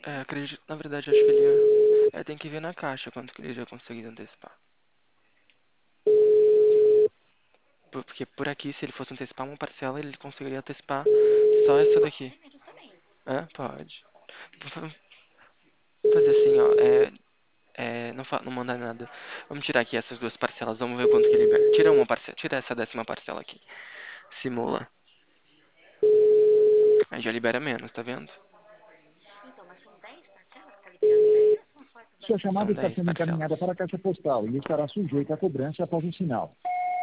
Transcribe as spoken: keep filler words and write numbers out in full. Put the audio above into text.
É, acredito, na verdade, acho que ele ia... É, tem que ver na caixa quanto que ele já conseguiu antecipar. Por- Porque por aqui, se ele fosse antecipar uma parcela, ele conseguiria antecipar só essa daqui. É, pode. Vou fa- fazer assim, ó. É, é, não, fa- não mandar nada. Vamos tirar aqui essas duas parcelas. Vamos ver o quanto que ele libera. Tira uma parcela. Tira essa décima parcela aqui. Simula. Aí já libera menos, tá vendo? Sua chamada São está dez sendo parcelas. encaminhada para a caixa postal e estará sujeita a cobrança após o sinal.